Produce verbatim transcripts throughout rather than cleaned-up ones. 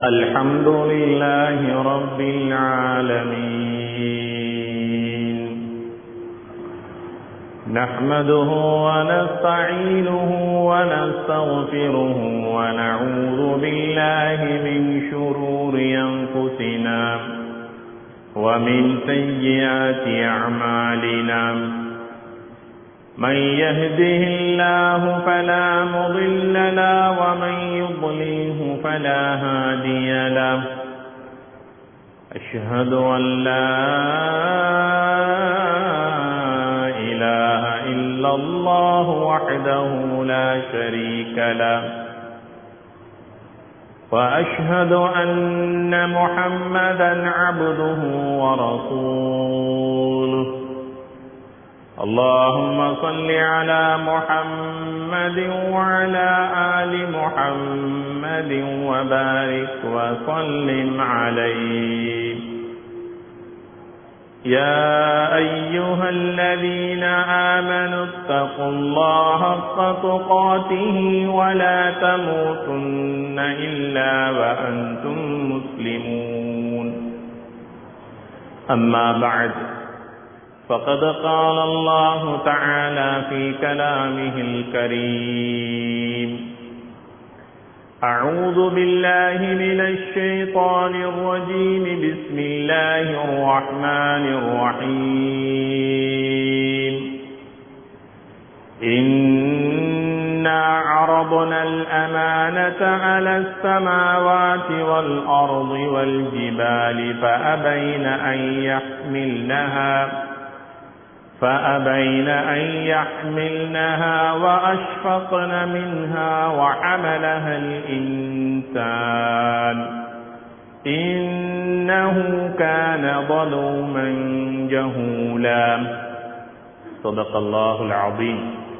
الحمد لله رب العالمين نحمده ونستعينه ونستغفره ونعوذ بالله من شرور أنفسنا ومن سيئات أعمالنا من يهده الله فلا مضل له ومن يضلله فلا هادي له أشهد أن لا إله إلا الله وحده لا شريك له وأشهد أن محمدا عبده ورسوله اللهم صل على محمد وعلى آل محمد وبارك وسلم عليه يا أيها الذين آمنوا اتقوا الله حق تقاته ولا تموتن إلا وأنتم مسلمون أما بعد فقد قال الله تعالى في كلامه الكريم أعوذ بالله من الشيطان الرجيم بسم الله الرحمن الرحيم إنا عرضنا الأمانة على السماوات والأرض والجبال فأبين أن يحملنها فأبين أن يحملنها وأشفقن منها وحملها الإنسان إنه كان ظلوما جهولا صدق الله العظيم.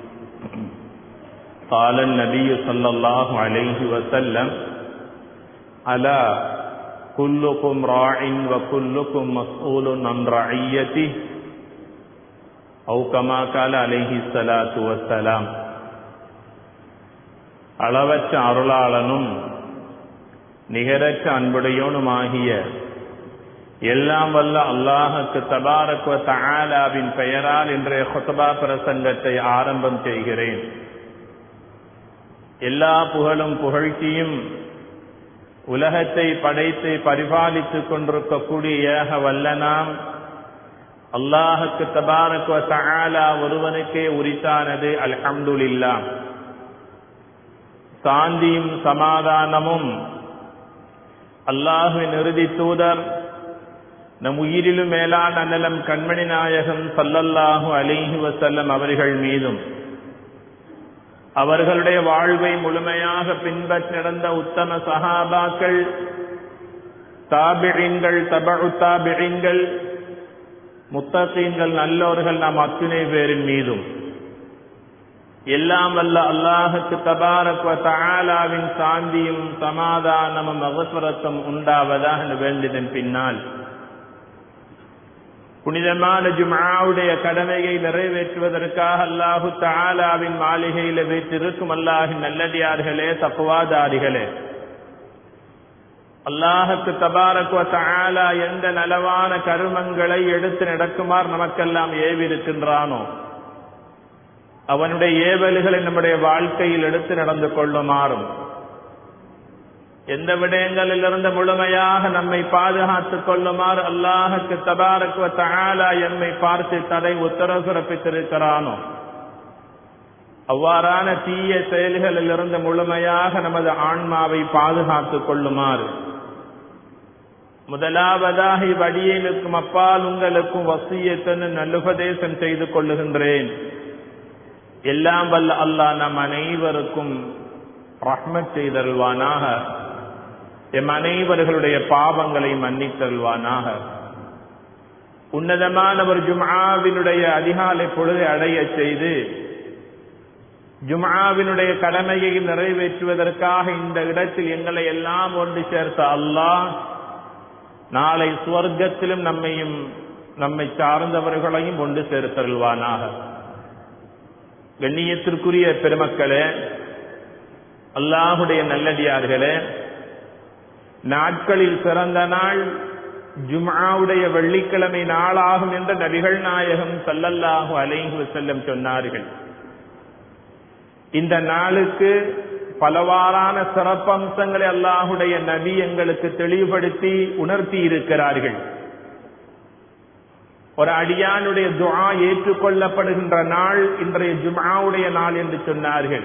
قال النبي صلى الله عليه وسلم ألا كلكم راع وكلكم مسؤول عن رعيته أو كما قال عليه الصلاة والسلام. அளவற்ற அருளாளனும் நிகரற்ற அன்புடையோனுமாகிய எல்லாம் வல்ல அல்லாஹுக்கு தபாரக் வ தஆலாவின் பெயரால் இன்றைய குத்பா பிரசங்கத்தை ஆரம்பம் செய்கிறேன். எல்லா புகழும் புகழ்ச்சியும் உலகத்தை படைத்து பரிபாலித்துக் கொண்டிருக்கக்கூடிய ஏக வல்லனாம் அல்லாஹுக்கு தபாரக் வ தஆலா ஒருவனுக்கே உரித்தானது. அல்ஹம்துலில்லாஹ். சாந்தியும் சமாதானமும் அல்லாஹ்வின் இறுதி தூதர் நம் உயிரிலும் மேலான அன்னலம் கண்மணி நாயகம் ஸல்லல்லாஹு அலைஹி வஸல்லம் அவர்கள் மீதும் அவர்களுடைய வாழ்வை முழுமையாக பின்பற்றி நடந்த உத்தம சஹாபாக்கள், தாபிஈன்கள், தபஉ தாபிஈன்கள், முத்தகீன்கள், நல்லோர்கள் நாம் அத்தனை பேரின் மீதும் எல்லாம் வல்ல அல்லாஹுக்கு தபாரக் வ தஆலாவின் சாந்தியும் சமாதானமும் மக்ஃபிரத்தும் உண்டாவதாக வேண்டியதன் பின்னால் புனிதமான ஜும்ஆவுடைய கடமையை நிறைவேற்றுவதற்காக அல்லாஹு தஆலாவின் மாளிகையில் வீற்றிருக்கும் அல்லாஹின் நல்லடியார்களே, தக்வாதாரிகளே, அல்லாஹுக்கு தபாரக் வ தஆலா எந்த நலவான கருமங்களை எடுத்து நடக்குமாறு நமக்கெல்லாம் ஏவிருக்கின்றானோ அவனுடைய ஏவல்களை நம்முடைய வாழ்க்கையில் எடுத்து நடந்து கொள்ளுமாறும், எந்த விடயங்களிலிருந்து முழுமையாக நம்மை பாதுகாத்துக் கொள்ளுமாறு அல்லாஹுக்கு தபாரக் வ தஆலா எம்மை பார்த்து தடை உத்தரவு பிறப்பித்திருக்கிறானோ அவ்வாறான தீய செயல்களில் இருந்து முழுமையாக நமது ஆன்மாவை பாதுகாத்துக் கொள்ளுமாறு முதலாவதாக இவ்வடியேனுக்கும் அப்பால் உங்களுக்கும் வசியத்தன் நல்லுபதேசம் செய்து கொள்ளுகின்றேன். எல்லாம் வல்ல அல்லாஹ் நம் அனைவருக்கும் ரஹ்மத் செய்தருள்வானாக, எம் அனைவர்களுடைய பாவங்களை மன்னித்தருள்வானாக. உன்னதமான ஒரு ஜும்ஆவினுடைய அதிகாலை பொழுதை அடைய செய்து ஜும்ஆவினுடைய கடமையை நிறைவேற்றுவதற்காக இந்த இடத்தில் எங்களை எல்லாம் ஒன்று சேர்த்த அல்லாஹ் நாளை சுவர்க்கத்திலும் நம்மையும் நம்மை சார்ந்தவர்களையும் ஒன்று சேர்த்தருள்வானாக. கண்ணியத்திற்குரிய பெருமக்களே, அல்லாஹுடைய நல்லடியார்களே, நாட்களில் சிறந்த நாள் ஜும்ஆவுடைய வெள்ளிக்கிழமை நாளாகும் என்று நபிகள் நாயகம் ஸல்லல்லாஹு அலைஹி வஸல்லம் சொன்னார்கள். இந்த நாளுக்கு பலவாறான சிறப்பம்சங்களை அல்லாஹுடைய நபி எங்களுக்கு தெளிவுபடுத்தி உணர்த்தி இருக்கிறார்கள். ஒரு அடியானுடைய துஆ ஏற்றுக்கொள்ளப்படுகின்ற நாள் இன்றைய ஜும்ஆவுடைய நாள் என்று சொன்னார்கள்.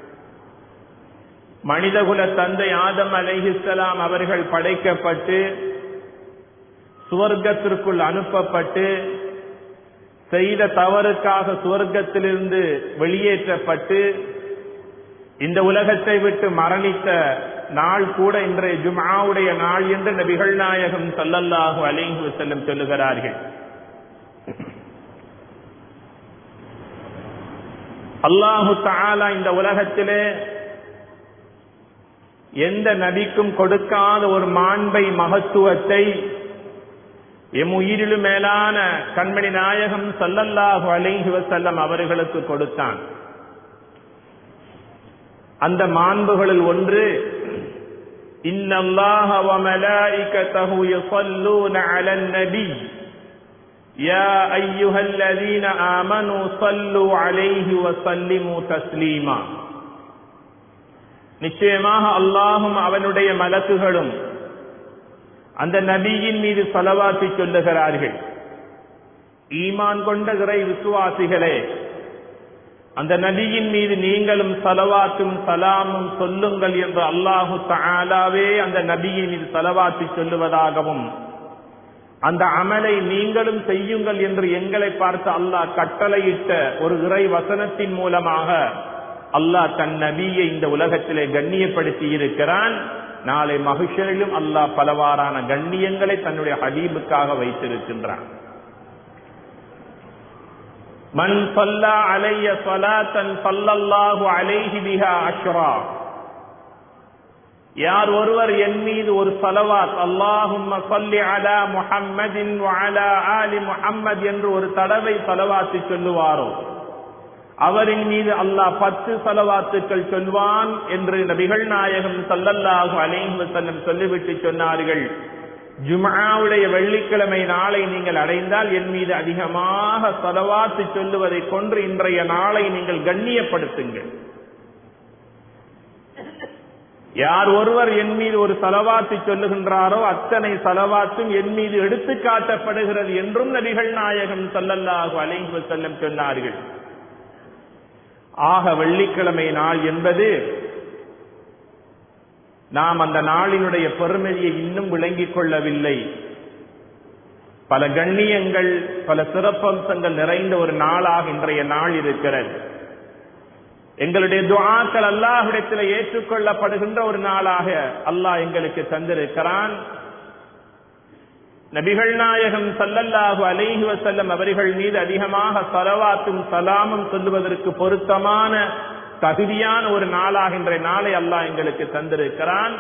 மனிதகுல தந்தை ஆதம் அலைஹிஸ்ஸலாம் அவர்கள் படைக்கப்பட்டு சுவர்க்கத்திற்குள் அனுப்பப்பட்டு செய்த தவறுக்காக சுவர்க்கத்திலிருந்து வெளியேற்றப்பட்டு இந்த உலகத்தை விட்டு மரணித்த நாள் கூட இன்றைய ஜும்ஆவுடைய நாள் என்று நபிகள் நாயகம் ஸல்லல்லாஹு அலைஹி வஸல்லம் சொல்லுகிறார்கள். அல்லாஹு தஆலா இந்த உலகத்திலே எந்த நபிக்கும் கொடுக்காத ஒரு மாண்பை மகத்துவத்தை எம் உயிரிலும் மேலான கண்மணி நாயகம் ஸல்லல்லாஹு அலைஹி வஸல்லம் அவர்களுக்கு கொடுத்தான். அந்த மாண்புகளில் ஒன்று, இன்னல்லாஹ வ மலாயிகத்தஹு யஸல்லூன அலன் நபி யா அய்யுஹல்லதீன ஆமனூ ஸல்லூ அலைஹி வ ஸல்லிமூ தஸ்லீமா. நிச்சயமாக அல்லாஹும் அவனுடைய மலக்குகளும் அந்த நபியின் மீது ஸலவாத்து சொல்லுகிறார்கள். ஈமான் கொண்ட இறை விசுவாசிகளே, அந்த நபியின் மீது நீங்களும் ஸலவாத்தும் சலாமும் சொல்லுங்கள் என்று அல்லாஹு தஆலாவே அந்த நபியின் மீது ஸலவாத்து சொல்லுவதாகவும் அந்த அமலை நீங்களும் செய்யுங்கள் என்று எங்களை பார்த்து அல்லாஹ் கட்டளையிட்ட ஒரு இறை வசனத்தின் மூலமாக அல்லாஹ் தன் நபியை இந்த உலகத்திலே கண்ணியப்படுத்தி இருக்கிறான். நாளை மஹ்ஷரிலும் அல்லாஹ் பலவாறான கண்ணியங்களை தன்னுடைய ஹபீபுக்காக வைத்திருக்கின்றான். மன் ஸல்லா அலைய ஸலாத்தன் ஸல்லல்லாஹு அலைஹி பிஹா அஷ்ரா. யார் ஒருவர் என் மீது ஒரு ஸலவாத், அல்லாஹும்ம ஸல்லி அலா முஹம்மதின் வ அலா ஆலி முஹம்மத் என்று ஒரு தடவை ஸலவாத்து சொல்லுவாரோ அவரின் மீது அல்லாஹ் பத்து ஸலவாத்துக்கள் சொல்வான் என்று நபிகள் நாயகம் ஸல்லல்லாஹு அலைஹி வஸல்லம் சொல்லிவிட்டு சொன்னார்கள். ஜும்ஆவுடைய வெள்ளிக்கிழமை நாளை நீங்கள் அடைந்தால் என் மீது அதிகமாக ஸலவாத்து சொல்லுவதை கொண்டு இன்றைய நாளை நீங்கள் கண்ணியப்படுத்துங்கள். யார் ஒருவர் என் மீது ஒரு ஸலவாத்து சொல்லுகின்றாரோ அத்தனை ஸலவாத்தும் என் மீது எடுத்து காட்டப்படுகிறது என்றும் நபிகள் நாயகம் ஸல்லல்லாஹு அலைஹி வஸல்லம் சொன்னார்கள். ஆக வெள்ளிக்கிழமை நாள் என்பது நாம் அந்த நாளினுடைய பெருமையை இன்னும் விளங்கிக் கொள்ளவில்லை. பல கண்ணியங்கள் பல சிறப்பம்சங்கள் நிறைந்த ஒரு நாளாக இன்றைய நாள் இருக்கிறது. எங்களுடைய துஆக்கள் அல்லாஹ்விடத்தில் ஏற்றுக்கொள்ளப்படுகின்ற ஒரு நாளாக அல்லாஹ் எங்களுக்கு தந்திருக்கிறான். நபிகள் நாயகம் ஸல்லல்லாஹு அலைஹி வஸல்லம் அவர்கள் மீது அதிகமாக ஸலவாத்தும் சலாமும் சொல்லுவதற்கு பொருத்தமான தகுதியான ஒரு நாளாக இன்றைய நாளை அல்லாஹ் எங்களுக்கு தந்திருக்கிறான்.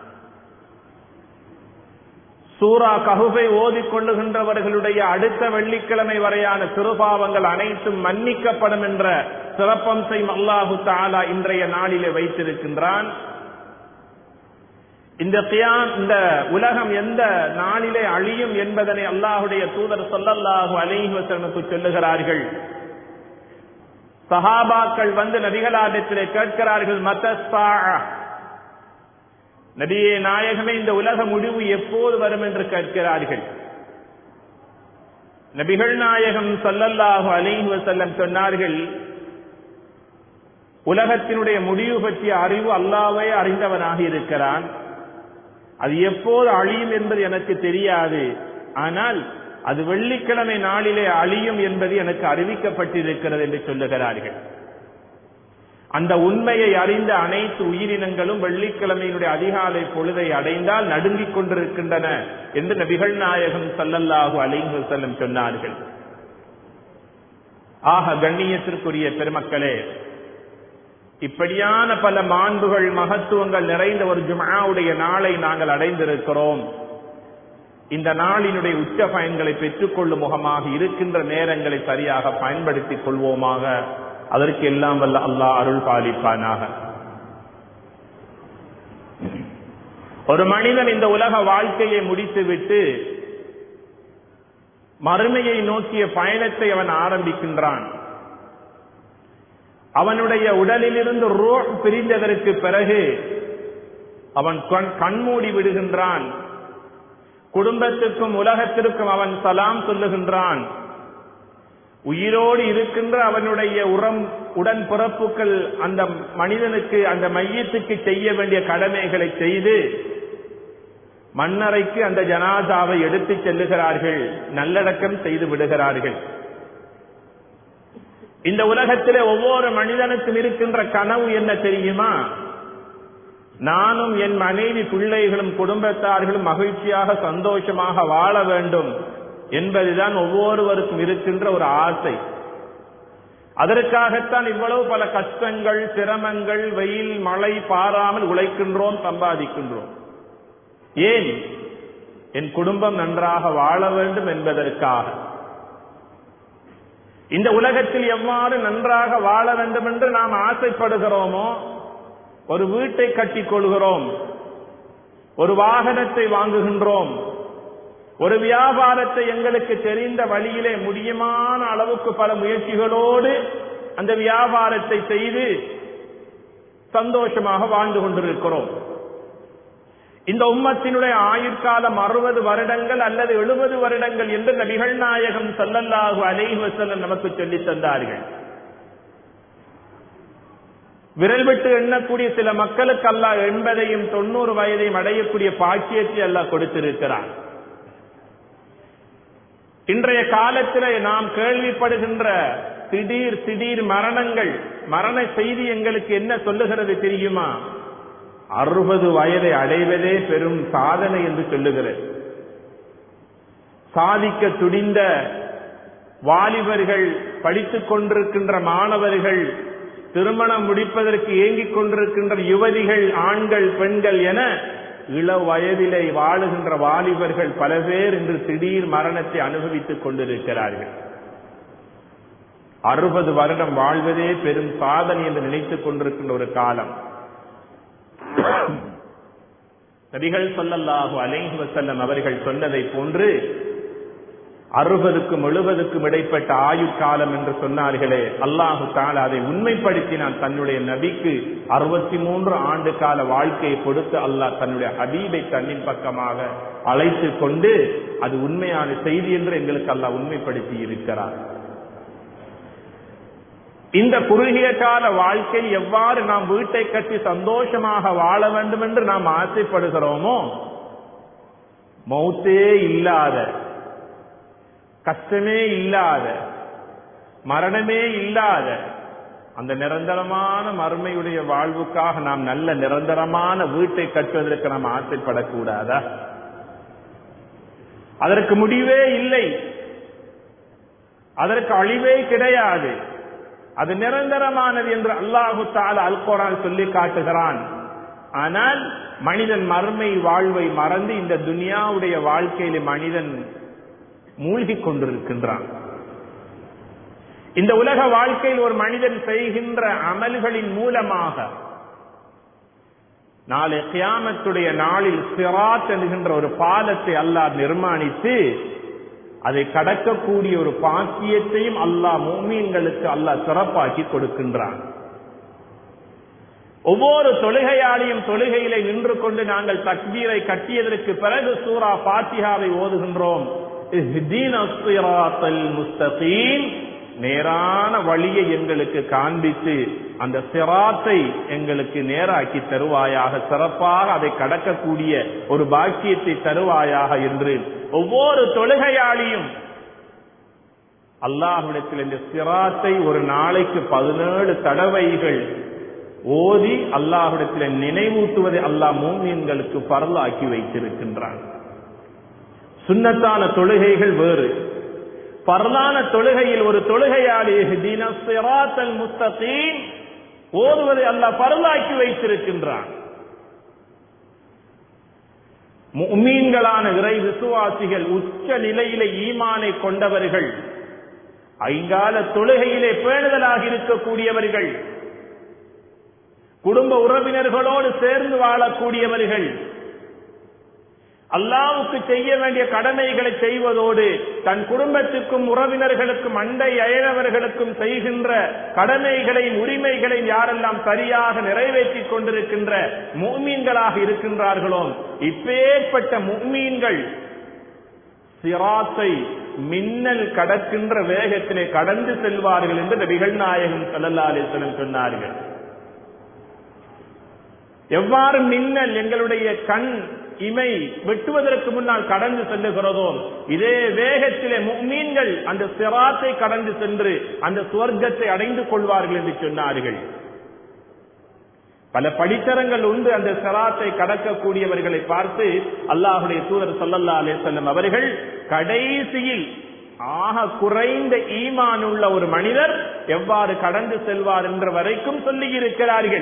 சூரா கஹ்ஃபை ஓதிக்கொள்ளுகின்றவர்களுடைய அடுத்த வெள்ளிக்கிழமை வரையான சிறுபாவங்கள் அனைத்தும் மன்னிக்கப்படும் என்ற சிறப்பம்சை அல்லாஹு தஆலா இன்றைய நாளிலே வைத்திருக்கின்றான். இந்த கியாம் இந்த உலகம் எந்த நாளிலே அழியும் என்பதனை அல்லாஹுடைய தூதர் ஸல்லல்லாஹு அலைஹி வஸல்லம் சொல்லுகிறார்கள். சஹாபாக்கள் வந்து நபிகளாரிடத்திலே கேட்கிறார்கள், மத்தஸ்ஸாஅ, நபியே நாயகமே இந்த உலக முடிவு எப்போது வரும் என்று கேட்கிறார்கள். நபிகள் நாயகம் ஸல்லல்லாஹு அலைஹி வஸல்லம் சொன்னார்கள், உலகத்தினுடைய முடிவு பற்றிய அறிவு அல்லாஹ்வே அறிந்தவனாக இருக்கிறான். அது எப்போது அழியும் என்பது எனக்கு தெரியாது. ஆனால் அது வெள்ளிக்கிழமை நாளிலே அழியும் என்பது எனக்கு அறிவிக்கப்பட்டிருக்கிறது என்று சொல்லுகிறார்கள். அந்த உண்மையை அறிந்த அனைத்து உயிரினங்களும் வெள்ளிக்கிழமையினுடைய அதிகாலை பொழுதை அடைந்தால் நடுங்கிக் கொண்டிருக்கின்றன என்று நபிகள் நாயகம் ஸல்லல்லாஹு அலைஹி வஸல்லம் சொன்னார்கள். ஆக கண்ணியத்திற்குரிய பெருமக்களே, இப்படியான பல மாண்புகள் மகத்துவங்கள் நிறைந்த ஒரு ஜும்ஆவுடைய நாளை நாங்கள் அடைந்திருக்கிறோம். இந்த நாளினுடைய உச்ச பயன்களை பெற்றுக்கொள்ளும் முகமாக இருக்கின்ற நேரங்களை சரியாக பயன்படுத்திக் கொள்வோமாக. அதற்கு எல்லாம் வல்ல அல்லாஹ் அருள் பாலிப்பானாக. ஒரு மனிதன் இந்த உலக வாழ்க்கையை முடித்துவிட்டு மறுமையை நோக்கிய பயணத்தை அவன் ஆரம்பிக்கின்றான். அவனுடைய உடலிலிருந்து ரூஹ் பிரிந்ததற்கு பிறகு அவன் கண்மூடி விடுகின்றான். குடும்பத்துக்கும் உலகத்திற்கும் அவன் சலாம் சொல்லுகின்றான். உயிரோடு இருக்கின்ற அவனுடைய உரம் உடன்பிறப்புகள் அந்த மனிதனுக்கு, அந்த மையத்துக்கு செய்ய வேண்டிய கடமைகளை செய்து மண்ணறைக்கு அந்த ஜனாதாவை எடுத்து செல்லுகிறார்கள், நல்லடக்கம் செய்து விடுகிறார்கள். இந்த உலகத்திலே ஒவ்வொரு மனிதனுக்கும் இருக்கின்ற கனவு என்ன தெரியுமா? நானும் என் மனைவி, பிள்ளைகளும் குடும்பத்தார்களும் மகிழ்ச்சியாக சந்தோஷமாக வாழ வேண்டும் என்பதுதான் ஒவ்வொருவருக்கும் இருக்கின்ற ஒரு ஆசை. அதற்காகத்தான் இவ்வளவு பல கஷ்டங்கள், சிரமங்கள், வெயில் மழை பாராமல் உழைக்கின்றோம், சம்பாதிக்கின்றோம். ஏன்? என் குடும்பம் நன்றாக வாழ வேண்டும் என்பதற்காக. இந்த உலகத்தில் எவ்வாறு நன்றாக வாழ வேண்டும் என்று நாம் ஆசைப்படுகிறோமோ, ஒரு வீட்டை கட்டிக் கொள்கிறோம், ஒரு வாகனத்தை வாங்குகின்றோம், ஒரு வியாபாரத்தை எங்களுக்கு தெரிந்த வழியிலே முடியுமான அளவுக்கு பல முயற்சிகளோடு அந்த வியாபாரத்தை செய்து சந்தோஷமாக வாழ்ந்து கொண்டிருக்கிறோம். இந்த உம்மத்தினுடைய ஆயுட்காலம் அறுபது வருடங்கள் அல்லது எழுபது வருடங்கள் என்று நபிகள் நாயகம் ஸல்லல்லாஹு அலைஹி வஸல்லம் நமக்கு சொல்லித் தந்தார்கள். விரல் விட்டு எண்ணக்கூடிய சில மக்களுக்கு அல்லாஹ் எண்பதையும் தொண்ணூறு வயதையும் அடையக்கூடிய பாக்கியத்தை அல்லாஹ் கொடுத்திருக்கிறார். இன்றைய காலத்தில் நாம் கேள்விப்படுகின்ற திடீர் திடீர் மரணங்கள், மரண செய்தி எங்களுக்கு என்ன சொல்லுகிறது தெரியுமா? அறுபது வயதை அடைவதே பெரும் சாதனை என்று சொல்லுகிறது. சாதிக்க துடிந்த வாலிபர்கள், படித்துக் கொண்டிருக்கின்ற மாணவர்கள், திருமணம் முடிப்பதற்கு ஏங்கிக் கொண்டிருக்கின்ற யுவதிகள், ஆண்கள், பெண்கள் என இள வயதிலே வாழுகின்ற வாலிபர்கள் பல பேர் இன்று திடீர் மரணத்தை அனுபவித்துக் கொண்டிருக்கிறார்கள். அறுபது வருடம் வாழ்வதே பெரும் சாதனை என்று நினைத்துக் கொண்டிருக்கின்ற ஒரு காலம். நபிகள் ஸல்லல்லாஹு அலைஹி வஸல்லம் அவர்கள் சொன்னதை போன்று அறுபதுக்கும் எழுபதுக்கும் இடைப்பட்ட ஆயுட்காலம் என்று சொன்னார்களே, அல்லாஹு தஆலா அதை உண்மைப்படுத்தினான். தன்னுடைய நபிக்கு அறுபத்தி மூன்று ஆண்டு கால வாழ்க்கையை கொடுத்து அல்லாஹ் தன்னுடைய ஹபீபை தன்னின் பக்கமாக அழைத்து கொண்டு, அது உண்மையான செய்தி என்று எங்களுக்கு அல்லாஹ் உண்மைப்படுத்தி இருக்கிறார். இந்த குறுகிய கால வாழ்க்கை எவ்வாறு நாம் வீட்டை கட்டி சந்தோஷமாக வாழ வேண்டும் என்று நாம் ஆசைப்படுகிறோமோ, மௌத்தே இல்லாத, கஷ்டமே இல்லாத, மரணமே இல்லாத அந்த நிரந்தரமான மறுமையுடைய வாழ்வுக்காக நாம் நல்ல நிரந்தரமான வீட்டை கட்டுவதற்கு நாம் ஆசைப்படக்கூடாதா? அதற்கு முடிவே இல்லை, அதற்கு அழிவே கிடையாது. அது நிரந்தரமானது என்று அல்லாஹு தஆலா அல் குர்ஆன் சொல்லி காட்டுகிறான். ஆனால் மனிதன் மறுமை வாழ்வை மறந்து இந்த துனியாவுடைய வாழ்க்கையில மனிதன் மூழ்கி கொண்டிருக்கின்றான். இந்த உலக வாழ்க்கையில் ஒரு மனிதன் செய்கின்ற அமல்களின் மூலமாக நாளை கியாமத்துடைய நாளில் சிராத் என்கின்ற ஒரு பாலத்தை அல்லாஹ் நிர்மாணித்து அதை கடக்கக்கூடிய ஒரு பாக்கியத்தையும் அல்லாஹ் முஃமின்களுக்கு அல்லாஹ் சிறப்பாக்கி கொடுக்கின்றான். ஒவ்வொரு தொழுகையாளியும் தொழுகையிலே நின்று கொண்டு நாங்கள் தக்பீரை கட்டியதற்கு பிறகு சூரா ஃபாத்திஹாவை ஓதுகின்றோம். இஹ்தினஸ் ஸிராத்தல் முஸ்தகீம், நேரான வழியை எங்களுக்கு காண்பித்து அந்த சிராத்தை எங்களுக்கு நேராக்கி தருவாயாக, சிறப்பாக அதை கடக்கக்கூடிய ஒரு பாக்கியத்தை தருவாயாக என்று ஒவ்வொரு தொழுகையாளியும் அல்லாஹ்விடத்தில் இந்த சிராத்தை ஒரு நாளைக்கு பதினேழு தடவைகள் ஓதி அல்லாஹ்விடத்தில் நினைவூட்டுவதை அல்லாஹ் முஃமின்களுக்கு ஃபர்லாக்கி வைத்திருக்கின்றான். சுன்னத்தான தொழுகைகள் வேறு, பரலான தொழுகையில் ஒரு தொழுகையாளி இஹ்தினஸ் ஸிராத்தல் முஸ்தகீம் ஓதுவதை அல்லாஹ் பரலாக்கி வைத்திருக்கின்றான். முஃமின்களான இறை விசுவாசிகள், உச்ச நிலையிலே ஈமானை கொண்டவர்கள், ஐங்கால தொழுகையிலே பேணுதலாக இருக்கக்கூடியவர்கள், குடும்ப உறவினர்களோடு சேர்ந்து வாழக்கூடியவர்கள், அல்லாஹ்வுக்கு செய்ய வேண்டிய கடமைகளை செய்வதோடு தன் குடும்பத்துக்கும் உறவினர்களுக்கும் அண்டை அயலவர்களுக்கும் செய்கின்ற கடமைகளையும் உரிமைகளையும் யாரெல்லாம் சரியாக நிறைவேற்றிக் கொண்டிருக்கின்ற முஃமின்களாக இருக்கின்றார்களோ இப்பேற்பட்ட முஃமின்கள் சிராத்தை மின்னல் கடக்கின்ற வேகத்திலே கடந்து செல்வார்கள் என்று நபிகள் நாயகம் ஸல்லல்லாஹு அலைஹி வஸல்லம் சொன்னார்கள். எவ்வாறு மின்னல் எங்களுடைய கண் இமை வெட்டுவதற்கு முன்னால் கடந்து செல்லுகிறதோ இதே வேகத்திலே முஃமின்கள் அந்த சிராத்தை கடந்து சென்று அந்த சுவர்க்கத்தை அடைந்து கொள்வார்கள் என்று சொன்னார்கள். பல படித்தரங்கள் உண்டு அந்த சிராத்தை கடக்கக்கூடியவர்களை பார்த்து அல்லாஹ்வுடைய தூதர் ஸல்லல்லாஹு அலைஹி வஸல்லம் அவர்கள் கடைசியில் ஆக குறைந்த ஈமான் உள்ள ஒரு மனிதர் எவ்வாறு கடந்து செல்வார் என்ற வரைக்கும் சொல்லி இருக்கிறார்கள்.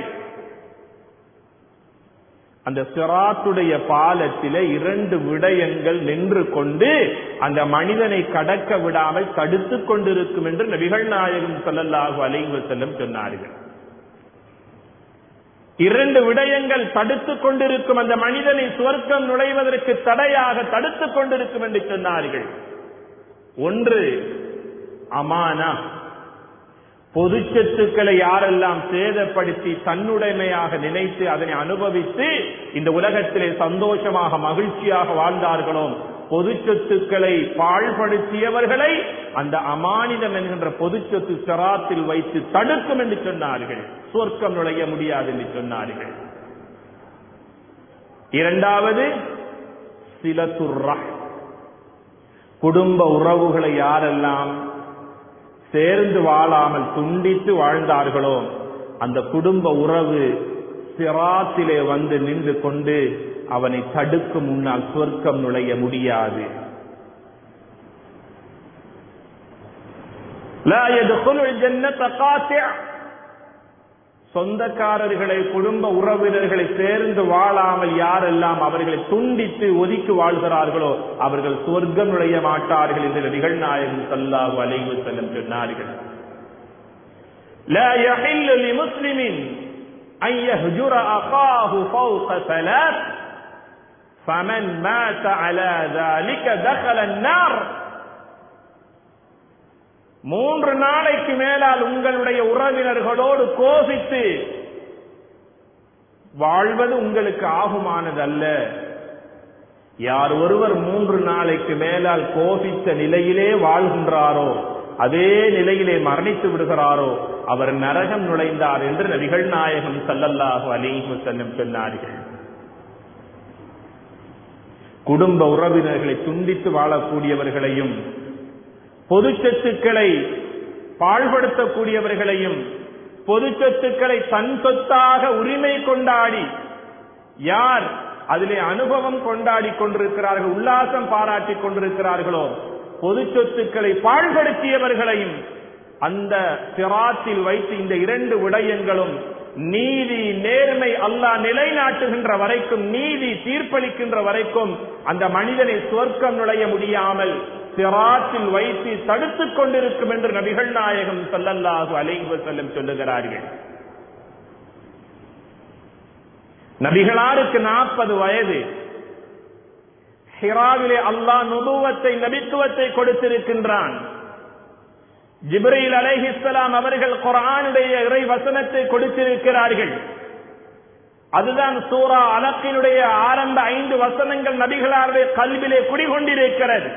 அந்த சிராத்துடைய பாலத்திலே இரண்டு விடயங்கள் நின்று கொண்டு அந்த மனிதனை கடக்க விடாமல் தடுத்துக் கொண்டிருக்கும் என்று நபிகள் நாயகம் ஸல்லல்லாஹு அலைஹி வஸல்லம் சொன்னார்கள். இரண்டு விடயங்கள் தடுத்துக் கொண்டிருக்கும் அந்த மனிதனை சுவர்க்கம் நுழைவதற்கு தடையாக தடுத்துக் கொண்டிருக்கும் என்று சொன்னார்கள். ஒன்று அமானா, பொது சொத்துக்களை யாரெல்லாம் சேதப்படுத்தி தன்னுடைமையாக நினைத்து அதனை அனுபவித்து இந்த உலகத்திலே சந்தோஷமாக மகிழ்ச்சியாக வாழ்ந்தார்களோ பொது சொத்துக்களை பாழ்படுத்தியவர்களை அந்த அமானிதம் என்கின்ற பொது சொத்து சிராத்தில் வைத்து தடுக்கும் என்று சொன்னார்கள். சுவர்க்கம் நுழைய முடியாது என்று சொன்னார்கள். இரண்டாவது சிலத்துர் ரஹ், குடும்ப உறவுகளை யாரெல்லாம் சேர்ந்து வாழாமல் துண்டித்து வாழ்ந்தார்களோ அந்த குடும்ப உறவு சிராத்திலே வந்து நின்று கொண்டு அவனை தடுக்கும் முன்னால் சுவர்க்கம் நுழைய முடியாது. லா யதுகுலுல் ஜன்னத காத்தி', சொந்தக்காரர்களை குடும்ப உறவினர்களை சேர்ந்து வாழாமல் யாரெல்லாம் அவர்களை துண்டித்து ஒதுக்கி வாழ்கிறார்களோ அவர்கள் சுவர்க்கம் நுழைய மாட்டார்கள் என்று நபிகள் நாயகம் ஸல்லல்லாஹு அலைஹி வஸல்லம் சொன்னார்கள். லா யஹில்லு லிமுஸ்லிமின் அன் யஹ்ஜுர அகாஹு ஃபௌக ஸலாத் ஃபமன் மாத அலா ذلك دخل النار. மூன்று நாளைக்கு மேலால் உங்களுடைய உறவினர்களோடு கோபித்து வாழ்வது உங்களுக்கு ஆகுமானது அல்ல. யார் ஒருவர் மூன்று நாளைக்கு மேலால் கோபித்த நிலையிலே வாழ்கின்றாரோ அதே நிலையிலே மரணித்து விடுகிறாரோ அவர் நரகம் நுழைந்தார் என்று நபிகள் நாயகம் ஸல்லல்லாஹு அலைஹி வஸல்லம் சொன்னார்கள். குடும்ப உறவினர்களை துண்டித்து வாழக்கூடியவர்களையும் பொது சொத்துக்களை பாழ்படுத்தக்கூடியவர்களையும் பொது சொத்துக்களை தன் சொத்தாக உரிமை கொண்டாடி யார் அதிலே அனுபவம் கொண்டாடி கொண்டிருக்கிறார்கள், உல்லாசம் பாராட்டி கொண்டிருக்கிறார்களோ பொது சொத்துக்களை பாழ்படுத்தியவர்களையும் அந்த சிராத்தில் வைத்து இந்த இரண்டு விடயங்களும் நீதி நேர்மை அல்லாஹ் நிலைநாட்டுகின்ற வரைக்கும், நீதி தீர்ப்பளிக்கின்ற வரைக்கும் அந்த மனிதனை சுவர்க்கம் நுழைய முடியாமல் சிராத்தில் வைத்து தடுத்துக் கொண்டிருக்கும் என்று நபிகள் நாயகம் ஸல்லல்லாஹு அலைஹி வஸல்லம் சொல்லுகிறார்கள். நபிகளாருக்கு நாற்பது வயது. ஹிராவிலே அல்லாஹ் நுபுவத்தை நபித்துவத்தை கொடுத்திருக்கின்றான். ஜிப்ரீல் அலைஹிஸ்ஸலாம் அவர்கள் குர்ஆனுடைய இறை வசனத்தை கொடுத்திருக்கிறார்கள். அதுதான் சூரா அலக்கினுடைய ஆரம்ப ஐந்து வசனங்கள் நபிகளாருடைய கல்விலே குடிகொண்டிருக்கிறது.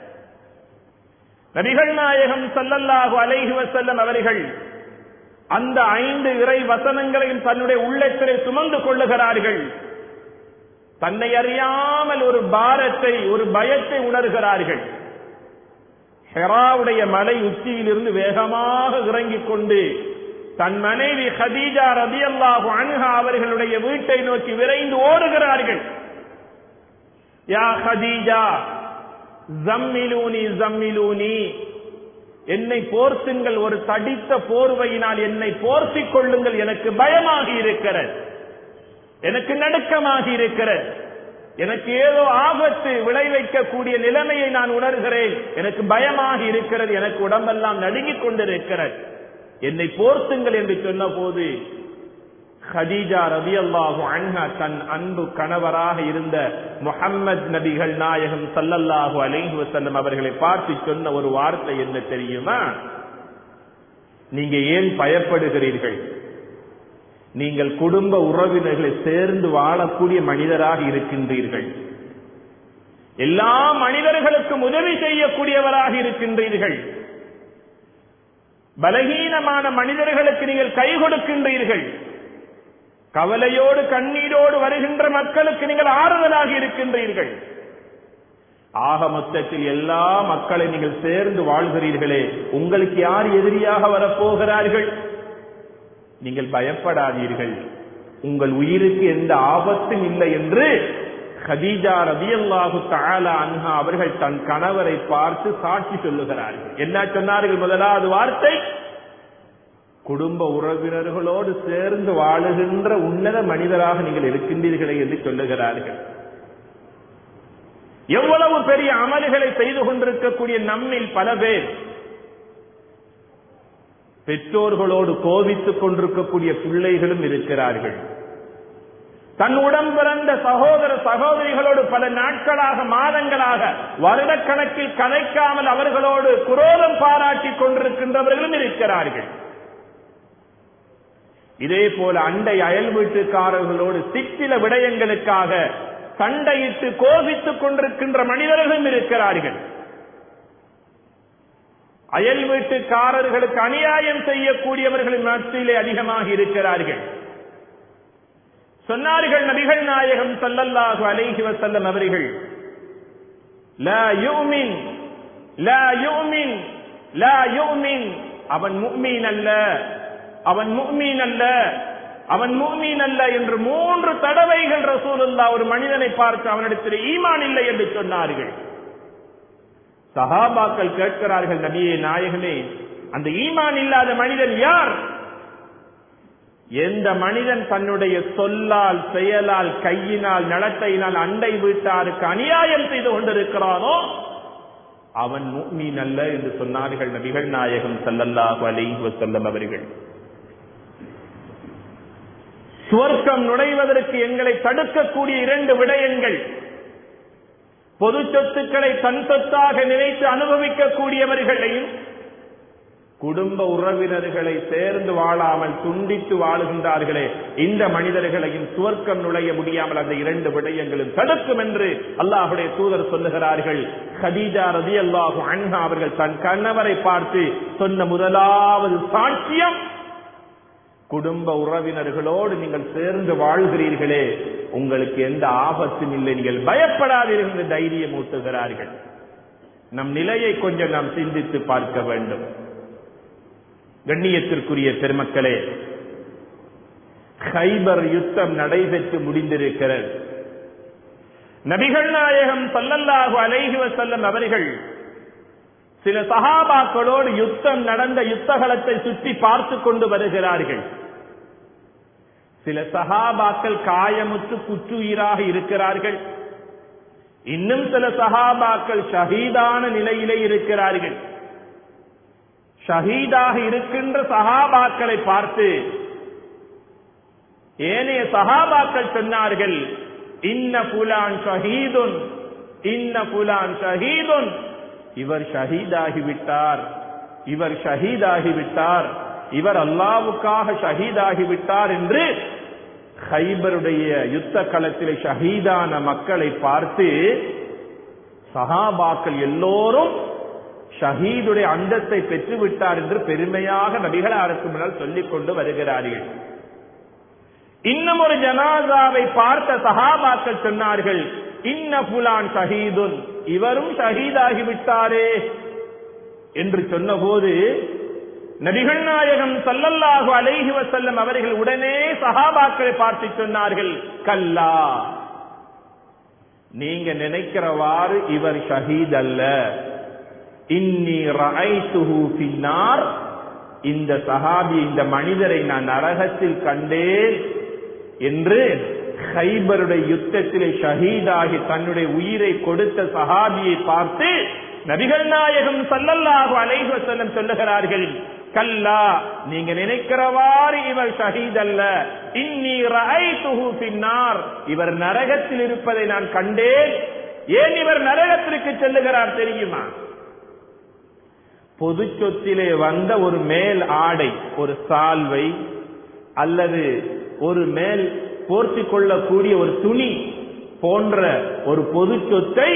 நபிகள் நாயகம் ஸல்லல்லாஹு அலைஹி வஸல்லம் அவர்கள் அந்த ஐந்து இறை வசனங்களையும் தன்னுடைய உள்ளத்திலே சுமந்து கொள்ளுகிறார்கள். தன்னை அறியாமல் ஒரு பாரத்தை, ஒரு பயத்தை உணர்கிறார்கள். ஹிராவுடைய மலை உச்சியிலிருந்து வேகமாக இறங்கிக் கொண்டு தன் மனைவி ஹதீஜா ரலியல்லாஹு அன்ஹா அவர்களுடைய வீட்டை நோக்கி விரைந்து ஓடுகிறார்கள். யா ஹதீஜா ஜம்மிலூனி ஜம்மிலூனி, என்னை போர்த்துங்கள், ஒரு தடித்த போர்வையினால் என்னை போர்த்திக் கொள்ளுங்கள், எனக்கு பயமாகி இருக்கிறது, எனக்கு நடுக்கமாகி இருக்கிறது, எனக்கு ஏதோ ஆபத்து விளைவிக்கக்கூடிய நிலைமையை நான் உணர்கிறேன், எனக்கு பயமாகி இருக்கிறது, எனக்கு உடம்பெல்லாம் நடுங்கிக் கொண்டிருக்கிறது, என்னை போர்த்துங்கள் என்று சொன்ன போது ஹதீஜா ரலியல்லாஹு அன்ஹா தன் அன்பு கணவராக இருந்த முஹம்மது நபிகள் நாயகம் ஸல்லல்லாஹு அலைஹி வஸல்லம் அவர்களை பார்த்து சொன்ன ஒரு வார்த்தை என்ன தெரியுமா? நீங்க ஏன் பயப்படுகிறீர்கள்? நீங்கள் குடும்ப உறவினர்களை சேர்ந்து வாழக்கூடிய மனிதராக இருக்கின்றீர்கள். எல்லா மனிதர்களுக்கும் உதவி செய்யக்கூடியவராக இருக்கின்றீர்கள். பலகீனமான மனிதர்களுக்கு நீங்கள் கை கொடுக்கின்றீர்கள். கவலையோடு கண்ணீரோடு வருகின்ற மக்களுக்கு நீங்கள் ஆறுதலாக இருக்கின்றீர்கள். ஆக மொத்தத்தில் எல்லா மக்களை நீங்கள் சேர்ந்து வாழ்கிறீர்களே, உங்களுக்கு யார் எதிரியாக வரப்போகிறார்கள்? நீங்கள் பயப்படாதீர்கள், உங்கள் உயிருக்கு எந்த ஆபத்தும் இல்லை என்று ஹதீஜா ரலியல்லாஹு தஆலா அன்ஹா அவர்கள் தன் கணவரை பார்த்து சாட்சி சொல்லுகிறார்கள். என்ன சொன்னார்கள்? முதலாவது வார்த்தை, குடும்ப உறவினர்களோடு சேர்ந்து வாழுகின்ற உன்னத மனிதராக நீங்கள் இருக்கின்றீர்களே என்று சொல்லுகிறார்கள். எவ்வளவு பெரிய அமல்களை செய்து கொண்டிருக்கக்கூடிய நம்மில் பல பேர் பெற்றோர்களோடு கோபித்துக் கொண்டிருக்கக்கூடிய பிள்ளைகளும் இருக்கிறார்கள். தன் உடன் பிறந்த சகோதர சகோதரிகளோடு பல நாட்களாக மாதங்களாக வருடக்கணக்கில் கலைக்காமல் அவர்களோடு குரோதம் பாராட்டி கொண்டிருக்கின்றவர்களும் இருக்கிறார்கள். இதே போல அண்டை அயல் வீட்டுக்காரர்களோடு சிற்சில விடயங்களுக்காக சண்டையிட்டு கோபித்துக் கொண்டிருக்கின்ற மனிதர்களும் இருக்கிறார்கள். அயல் வீட்டுக்காரர்களுக்கு அநியாயம் செய்யக்கூடியவர்களின் மத்தியிலே அதிகமாக இருக்கிறார்கள். சொன்னார்கள் நபிகள் நாயகம் ஸல்லல்லாஹு அலைஹி வஸல்லம் அவர்கள், லா யுமின் லா யுமின் லா யுமின், அவன் முஃமின் அல்ல, அவன் முஃமின் அல்ல, அவன் முஃமின் அல்ல என்று மூன்று தடவைகள் ரசூலுல்லாஹ் ஒரு மனிதனை பார்த்து அவனிடத்தில் ஈமான் இல்லை என்று சொன்னார்கள். சஹாபாக்கள் கேட்கிறார்கள், நபியே நாயகமே, அந்த ஈமான் இல்லாத மனிதன் யார்? எந்த மனிதன் தன்னுடைய சொல்லால், செயலால், கையினால், நடத்தையினால் அண்டை வீட்டாருக்கு அநியாயம் செய்து கொண்டிருக்கிறானோ அவன் முஃமின் அல்ல என்று சொன்னார்கள் நபிகள் நாயகம் ஸல்லல்லாஹு அலைஹி வஸல்லம் அவர்கள். சுவர்க்கம் நுழைவதற்கு எங்களை தடுக்கக்கூடிய இரண்டு விடயங்கள், பொது சொத்துக்களை தன் சொத்தாக நினைத்து அனுபவிக்கக்கூடியவர்களையும் குடும்ப உறவினர்களை சேர்ந்து வாழாமல் துண்டித்து வாழுகின்றார்களே, இந்த மனிதர்களையும் சுவர்க்கம் நுழைய முடியாமல் அந்த இரண்டு விடயங்களும் தடுக்கும் என்று அல்லாஹ்வுடைய தூதர் சொல்லுகிறார்கள். ஹதீஜா ரலியல்லாஹு அன்ஹா அவர்கள் தன் கணவரை பார்த்து சொன்ன முதலாவது சாட்சியம், குடும்ப உறவினர்களோடு நீங்கள் சேர்ந்து வாழ்கிறீர்களே, உங்களுக்கு எந்த ஆபத்தும் இல்லை, நீங்கள் பயப்படாதீர்கள் என்று தைரியம் ஊட்டுகிறார்கள். நம் நிலையை கொஞ்சம் நாம் சிந்தித்து பார்க்க வேண்டும். கண்ணியத்திற்குரிய பெருமக்களே, கைபர் யுத்தம் நடைபெற்று முடிந்திருக்கிறது. நபிகள் நாயகம் ஸல்லல்லாஹு அலைஹி வஸல்லம் அவர்கள் சில சஹாபாக்களோடு யுத்தம் நடந்த யுத்தகலத்தை சுற்றி பார்த்து கொண்டு வருகிறார்கள். சில சஹாபாக்கள் காயமுற்று குற்றுயிராக இருக்கிறார்கள். இன்னும் சில சஹாபாக்கள் ஷஹீதான நிலையிலே இருக்கிறார்கள். ஷஹீதாக இருக்கின்ற சஹாபாக்களை பார்த்து ஏனைய சஹாபாக்கள் சொன்னார்கள், இன்ன புலான் ஷஹீதுன், இன்ன புலான் ஷஹீதுன், இவர் ஷஹீதாகிவிட்டார், இவர் ஷஹீதாகிவிட்டார், இவர் அல்லாஹ்வுக்காக ஷஹீதாகிவிட்டார் என்று கைபருடைய யுத்த களத்திலே ஷஹீதான மக்களை பார்த்து சஹாபாக்கள் எல்லோரும் ஷஹீதுடைய அந்தத்தை பெற்றுவிட்டார் என்று பெருமையாக நபிகளாருக்கு முன்னால் சொல்லிக் கொண்டு வருகிறார்கள். இன்னும் ஒரு ஜனாசாவை பார்த்த சஹாபாக்கள் சொன்னார்கள், இன்ன புலான் ஷஹீதுன், இவரும் ஷஹீதாகிவிட்டாரே என்று சொன்னபோது நபிகள் நாயகம் ஸல்லல்லாஹு அலைஹி வஸல்லம் அவர்கள் உடனே சஹாபாக்களை பார்த்து சொன்னார்கள், கல்லா, நீங்க நினைக்கிறவாறு இவர் ஷஹீத் அல்ல, இன்னி ரஅய்துஹு ஃபின்னார், இந்த சஹாபி, இந்த மனிதரை நான் நரகத்தில் கண்டேன் என்று கைபருடைய யுத்தத்திலே ஷஹீதாகி தன்னுடைய உயிரை கொடுத்த சஹாபியை பார்த்து நபிகள் நாயகம் ஸல்லல்லாஹு அலைஹி வஸல்லம் சொல்லுகிறார்கள், கல்லா, நீங்க நினைக்கிறவாறு இவர் ஷஹீத் அல்ல. இன்னி ரஅய்துஹு ஃபின்னார், இவர் நரகத்தில் இருப்பதை நான் கண்டேன். ஏன் இவர் நரகத்திற்கு செல்லுகிறார் தெரியுமா? பொது சொத்திலே வந்த ஒரு மேல் ஆடை, ஒரு சால்வை அல்லது ஒரு மேல் போர்த்திக் கொள்ளக்கூடிய ஒரு துணி போன்ற ஒரு பொது சொத்தை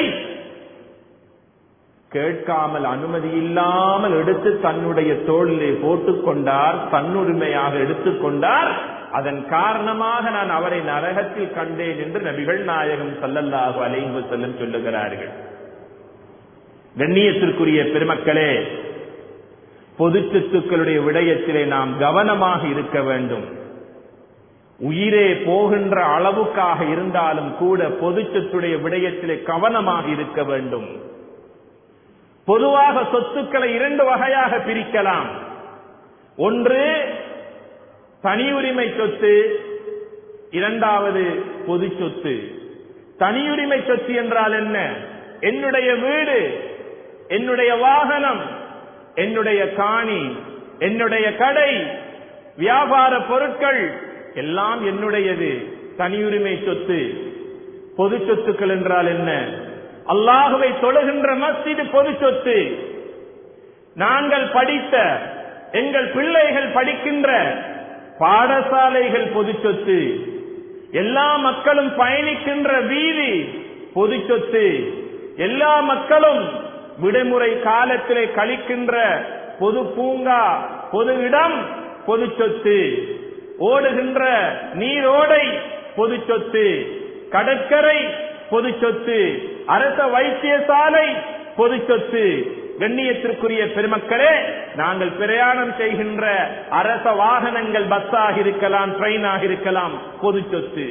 கேட்காமல் அனுமதி இல்லாமல் எடுத்து தன்னுடைய தோளிலே போட்டுக் கொண்டார், தன்னுரிமையாக எடுத்துக்கொண்டார். அதன் காரணமாக நான் அவரை நரகத்தில் கண்டேன் என்று நபிகள் நாயகம் ஸல்லல்லாஹு அலைஹி வஸல்லம் சொல்லுகிறார்கள். கண்ணியத்திற்குரிய பெருமக்களே, பொது சொத்துக்களுடைய விடயத்திலே நாம் கவனமாக இருக்க வேண்டும். உயிரே போகின்ற அளவுக்காக இருந்தாலும் கூட பொது சொத்துடைய விடயத்திலே கவனமாக இருக்க வேண்டும். பொதுவாக சொத்துக்களை இரண்டு வகையாக பிரிக்கலாம். ஒன்று தனியுரிமை சொத்து, இரண்டாவது பொது சொத்து. தனியுரிமை சொத்து என்றால் என்ன? என்னுடைய வீடு, என்னுடைய வாகனம், என்னுடைய காணி, என்னுடைய கடை, வியாபார பொருட்கள் எல்லாம் என்னுடையது, தனியுரிமை சொத்து. பொது சொத்துக்கள் என்றால் என்ன? அல்லாஹுவை தொழுகின்ற மஸ்ஜித் பொது சொத்து. நாங்கள் படித்த, எங்கள் பிள்ளைகள் படிக்கின்ற பாடசாலைகள் பொது சொத்து. எல்லா மக்களும் பயணிக்கின்ற வீதி பொது சொத்து. எல்லா மக்களும் விடுமுறை காலத்திலே கழிக்கின்ற பொது பூங்கா, பொது இடம் பொது சொத்து. ஓடுகின்ற நீரோடை பொது சொத்து. கடற்கரை பொது சொத்து. அரச வைத்தியசாலை பொது சொத்து. கண்ணியத்திற்குரிய பெருமக்களே, நாங்கள் பிரயாணம் செய்கின்ற அரச வாகனங்கள் பஸ்ஸாக இருக்கலாம், ட்ரெயினாக இருக்கலாம், பொது சொத்து.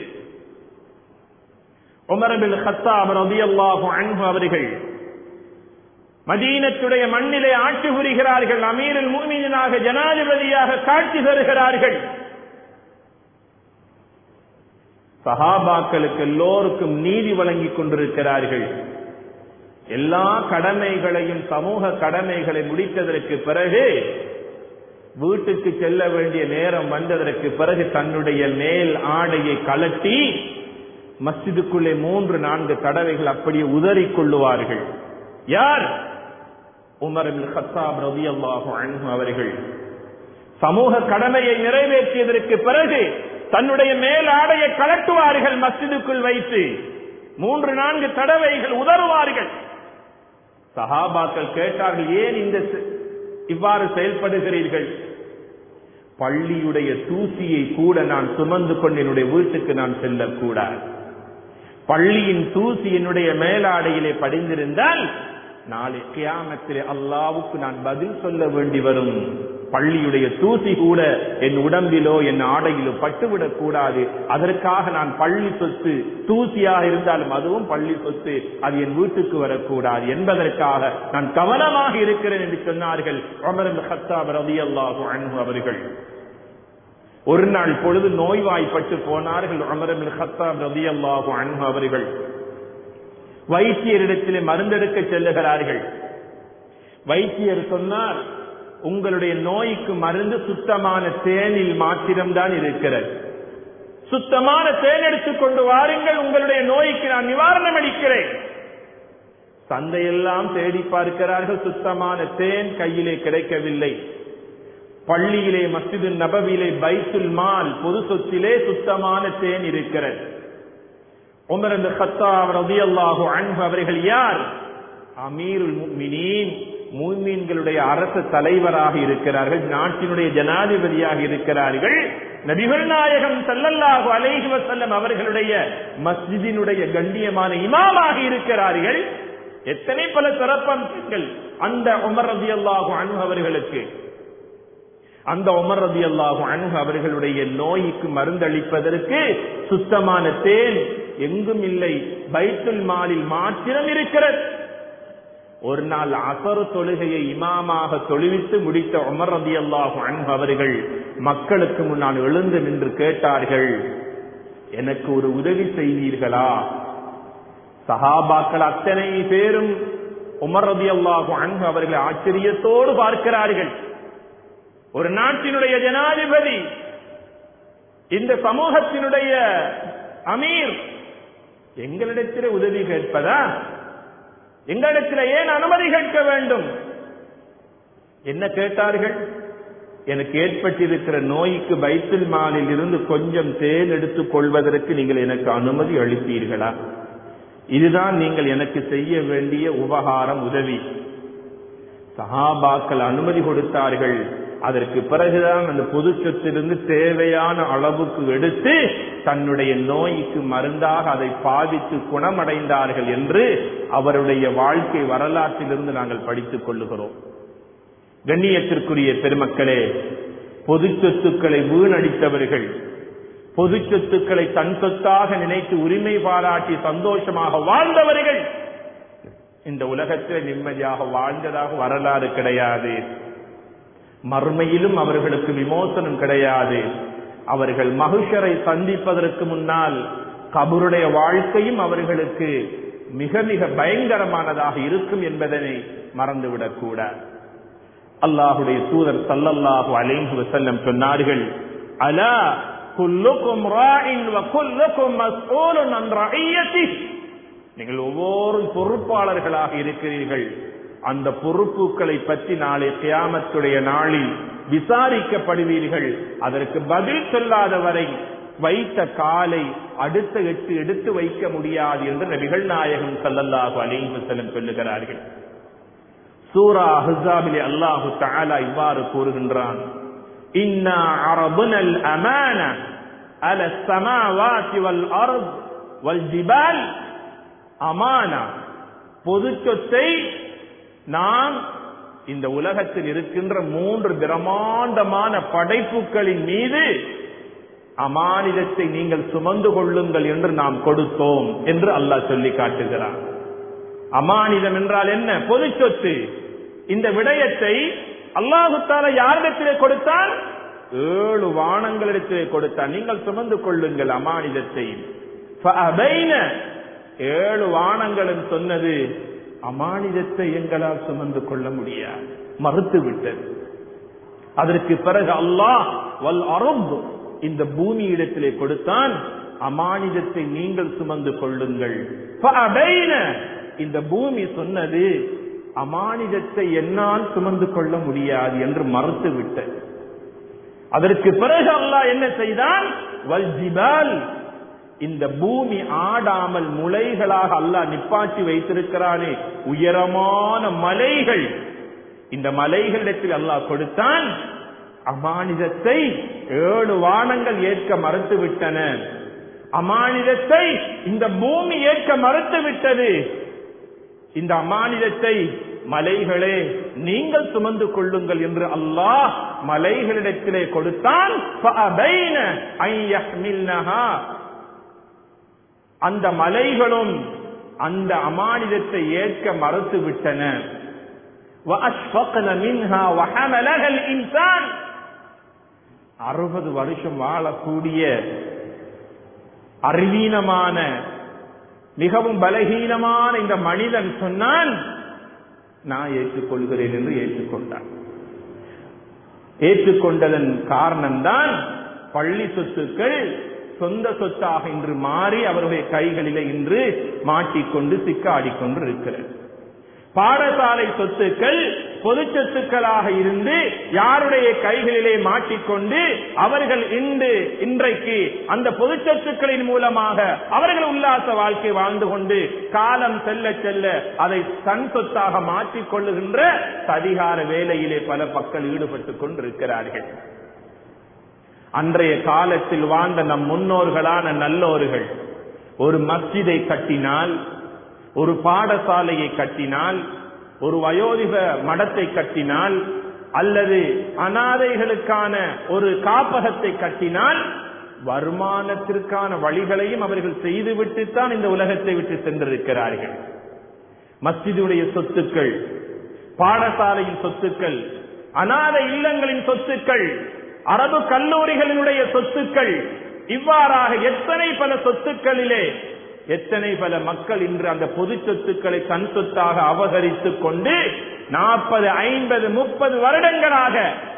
உமர் இப்னு கத்தாப் ரலியல்லாஹு அன்ஹு அவர்கள் மதீனத்துடைய மண்ணிலே ஆட்சி புரிகிறார்கள். அமீருல் முஃமினீனாக, ஜனாதிபதியாக காட்சி தருகிறார்கள். சஹாபாக்களுக்கு எல்லோருக்கும் நீதி வழங்கிக் கொண்டிருக்கிறார்கள். எல்லா கடமைகளையும், சமூக கடமைகளை முடித்ததற்கு பிறகு வீட்டுக்கு செல்ல வேண்டிய நேரம் வந்ததற்கு பிறகு தன்னுடைய மேல் ஆடையை கலட்டி மஸ்ஜிதுக்குள்ளே மூன்று நான்கு தடவைகள் அப்படியே உதறிக் கொள்ளுவார்கள். யார்? உமர் இப்னு கத்தாப் ரலியல்லாஹு அன்ஹு அவர்கள். சமூக கடமையை நிறைவேற்றியதற்கு பிறகு தன்னுடைய மேல் ஆடையை கலட்டுவார்கள், மஸ்ஜிதுக்குள் வைத்து மூன்று நான்கு தடவைகள் உதறுவார்கள். சஹாபாக்கள் கேட்டார்கள், ஏன் இந்த இவ்வாறு செயல்படுகிறீர்கள்? பள்ளியுடைய தூசியை கூட நான் சுமந்து கொண்டு என்னுடைய வீட்டுக்கு நான் செல்லக்கூடாது. பள்ளியின் தூசி என்னுடைய மேலாடையிலே படிந்திருந்தால் நாளை கியாமத்திலே அல்லாஹ்வுக்கு நான் பதில் சொல்ல வேண்டி வரும். பள்ளியுடைய தூசி கூட என் உடம்பிலோ என் ஆடையிலோ பட்டுவிடக் கூடாது. அதற்காக நான் பள்ளி சொத்து, தூசியாக இருந்தாலும் அதுவும் பள்ளி சொத்து, அது என் வீட்டுக்கு வரக்கூடாது என்பதற்காக நான் கவனமாக இருக்கிறேன் என்று சொன்னார்கள் உமர் இப்னு கத்தாப் ரலியல்லாஹு அன்ஹு அவர்கள். ஒரு நாள் பொழுது நோய்வாய்ப்பட்டு போனார்கள் உமர் இப்னு கத்தாப் ரலியல்லாஹு அன்ஹு அவர்கள். வைத்தியரிடத்திலே மருந்தெடுக்க செல்லுகிறார்கள். வைத்தியர் சொன்னார், உங்களுடைய நோய்க்கு மருந்து சுத்தமான தேனில் மாத்திரம்தான் இருக்கிறது. சுத்தமான தேன் எடுத்துக் கொண்டு வாருங்கள், உங்களுடைய நோய்க்கு நான் நிவாரணம் அளிக்கிறேன். சந்தையெல்லாம் தேடி பார்க்கிறார்கள், சுத்தமான தேன் கையிலே கிடைக்கவில்லை. பள்ளியிலே, மஸ்ஜிது நபவியிலே, பைத்துல் மால் பொது சொத்திலே சுத்தமான தேன் இருக்கிறது. உமர் இப்னு கத்தாப் ரலியல்லாஹு அன்ஹு அவர்கள் யார்? அமீருல் முஃமினீன், முஃமின்களுடைய அரச தலைவராக இருக்கிறார்கள், நாட்டினுடைய ஜனாதிபதியாக இருக்கிறார்கள். நபிகள் நாயகம் ஸல்லல்லாஹு அலைஹி வஸல்லம் அவர்களுடைய மஸ்ஜிதினுடைய கண்ணியமான இமாமாக இருக்கிறார்கள். எத்தனை பல சிறப்பம்சங்கள் அந்த உமர் ரலியல்லாஹு அன்ஹு அவர்களுக்கு. அந்த உமர் ரலியல்லாஹு அன்ஹு அவர்களுடைய நோய்க்கு மருந்தளிப்பதற்கு சுத்தமான தேன் எங்கும் இல்லை, பைத்துல் மாலில் மாத்திரம் இருக்கிறது. ஒரு நாள் அஸர் தொழுகையை இமாமாக தொழுவித்து முடித்த உமர் ரலியல்லாஹு அன்ஹு அவர்கள் மக்களுக்கு முன்னால் எழுந்து நின்று கேட்டார்கள், எனக்கு ஒரு உதவி செய்வீர்களா? சஹாபாக்கள் அத்தனை பேரும் உமர் ரலியல்லாஹு அன்ஹு அவர்களை ஆச்சரியத்தோடு பார்க்கிறார்கள். ஒரு நாட்டினுடைய ஜனாதிபதி, இந்த சமூகத்தினுடைய அமீர் எங்களிடத்தில் உதவி கேட்பதா? எங்களிடத்தில் ஏன் அனுமதி கேட்க வேண்டும்? என்ன கேட்டார்கள்? எனக்கு ஏற்பட்டிருக்கிற நோய்க்கு பைத்துல் மாலில் இருந்து கொஞ்சம் தேன் எடுத்துக் கொள்வதற்கு நீங்கள் எனக்கு அனுமதி அளிப்பீர்களா? இதுதான் நீங்கள் எனக்கு செய்ய வேண்டிய உபகாரம், உதவி. சஹாபாக்கள் அனுமதி கொடுத்தார்கள். அதற்கு பிறகுதான் அந்த பொது சொத்திலிருந்து தேவையான அளவுக்கு எடுத்து தன்னுடைய நோய்க்கு மருந்தாக அதை பாவித்து குணமடைந்தார்கள் என்று அவருடைய வாழ்க்கை வரலாற்றிலிருந்து நாங்கள் படித்துக் கொள்ளுகிறோம். கண்ணியத்திற்குரிய பெருமக்களே, பொது சொத்துக்களை வீணடித்தவர்கள், பொது சொத்துக்களை தன் சொத்தாக நினைத்து உரிமை பாராட்டி சந்தோஷமாக வாழ்ந்தவர்கள் இந்த உலகத்தில் நிம்மதியாக வாழ்ந்ததாக வரலாறு கிடையாது. மறுமையிலும் அவர்களுக்கு விமோசனம் கிடையாது. அவர்கள் மஹ்ஷரை சந்திப்பதற்கு முன்னால் கபருடைய வாழ்க்கையும் அவர்களுக்கு மிக மிக பயங்கரமானதாக இருக்கும் என்பதனை மறந்துவிடக் கூடாது. அல்லாஹுடைய தூதர் ஸல்லல்லாஹு அலைஹி வஸல்லம் சொன்னார்கள், அலா குல்லுக்கும் ராஇன் வ குல்லுக்கும் மஸ்ஊலுன் அன் ரஇய்யத்திஹி. நீங்கள் ஒவ்வொரு பொறுப்பாளர்களாக இருக்கிறீர்கள். அந்த பொறுப்புகளை பற்றி நாளை கியாமத்துடைய நாளில் விசாரிக்கப்படுவீர்கள். அதற்கு பதில் சொல்லாத வரை வைத்த காலை அடுத்த எட்டு எடுத்து வைக்க முடியாது என்று நபிகள் நாயகம் ஸல்லல்லாஹு அலைஹி வஸல்லம் சொல்லுகிறார்கள். சூரா அஹ்ஸாபிலே அல்லாஹு தஆலா இவ்வாறு கூறுகின்றான், இன்னா அரபுனல் அமான அல ஸமாவாதி வல் அர்த் வல் ஜிபால். அமானா, பொது சொத்தை நாம் இந்த உலகத்தில் இருக்கின்ற மூன்று பிரம்மாண்டமான படைப்புகளின் மீது அமானிதத்தை நீங்கள் சுமந்து கொள்ளுங்கள் என்று நாம் கொடுத்தோம் என்று அல்லாஹ் சொல்லி காட்டுகிறார். அமானிதம் என்றால் என்ன? பொது சொத்து. இந்த விடயத்தை அல்லாஹு தஆலா யாரிடத்திலே கொடுத்தான்? ஏழு வானங்களிடத்திலே கொடுத்தான். நீங்கள் சுமந்து கொள்ளுங்கள் அமானிதத்தை. ஃபஅபைன, ஏழு வானங்களும் சொன்னது அமானிதத்தை எங்களால் சுமந்து கொள்ள முடியாது, மறுத்து விட்டது. அதற்கு பிறகு அல்லாஹ் வல் அர்த், இந்த பூமி இடத்திலே கொடுத்தான், அமானிதத்தை நீங்கள் சுமந்து கொள்ளுங்கள். ஃபஅபைன, இந்த பூமி சொன்னது அமானிதத்தை என்னால் சுமந்து கொள்ள முடியாது என்று மறுத்து விட்டது. அதற்கு பிறகு அல்லாஹ் என்ன செய்தான்? வல் ஜிபால், இந்த பூமி ஆடாமல் முளைகளாக அல்லாஹ் நிப்பாட்டி வைத்திருக்கிறானே உயரமான மலைகள், இந்த மலைகளிடத்தில் அல்லாஹ் கொடுத்தான். அமானிதத்தை ஏழு வானங்கள் ஏற்க மறுத்து விட்டன. அமானிதத்தை இந்த பூமி ஏற்க மறுத்து விட்டது. இந்த அமானிதத்தை மலைகளே நீங்கள் சுமந்து கொள்ளுங்கள் என்று அல்லாஹ் மலைகளிடத்திலே கொடுத்தான். ஃபஅபைன அன் யஹ்மில்னஹா, அந்த மலைகளும் அந்த அமானிதத்தை ஏற்க மறுத்து விட்டன. வஅஷ்ஃபக்ன மின்ஹா வஹமலஹல் இன்சான், அறுபது வருஷம் வாழக்கூடிய அறிவீனமான மிகவும் பலகீனமான இந்த மனிதன் சொன்னான், நான் ஏற்றுக்கொள்கிறேன் என்று ஏற்றுக்கொண்டான். ஏற்றுக்கொண்டதன் காரணம்தான் பள்ளி சொத்துக்கள் சொந்த சொத்தாக இன்று மாறி அவருடைய கைகளிலே இன்று மாட்டிக்கொண்டு சிக்காடிக்கொண்டு இருக்கிறது. பாடசாலை சொத்துக்கள் பொது சொத்துக்களாக இருந்து யாருடைய கைகளிலே மாட்டிக்கொண்டு அவர்கள் இன்று இன்றைக்கு அந்த பொது சொத்துக்களின் மூலமாக அவர்கள் உல்லாச வாழ்க்கை வாழ்ந்து கொண்டு காலம் செல்ல செல்ல அதை தன் சொத்தாக மாற்றிக் கொள்ளுகின்ற அதிகார வேலையிலே பல மக்கள் ஈடுபட்டுக் கொண்டிருக்கிறார்கள். அன்றைய காலத்தில் வாழ்ந்த நம் முன்னோர்களான நல்லோர்கள் ஒரு மஸ்ஜிதை கட்டினால், ஒரு பாடசாலையை கட்டினால், ஒரு வயோதிக மடத்தை கட்டினால், அல்லது அனாதைகளுக்கான ஒரு காப்பகத்தை கட்டினால் வருமானத்திற்கான வழிகளையும் அவர்கள் செய்துவிட்டுத்தான் இந்த உலகத்தை விட்டு சென்றிருக்கிறார்கள். மஸ்ஜிதுடைய சொத்துக்கள், பாடசாலையின் சொத்துக்கள், அனாதை இல்லங்களின் சொத்துக்கள், அரபு கல்லூரிகளினுடைய சொத்துக்கள், இவ்வாறாக எத்தனை பல சொத்துக்களிலே எத்தனை பல மக்கள் இன்று அந்த பொது சொத்துக்களை தன் சொத்தாக அபகரித்துக் கொண்டு நாற்பது ஐம்பது முப்பது வருடங்களாக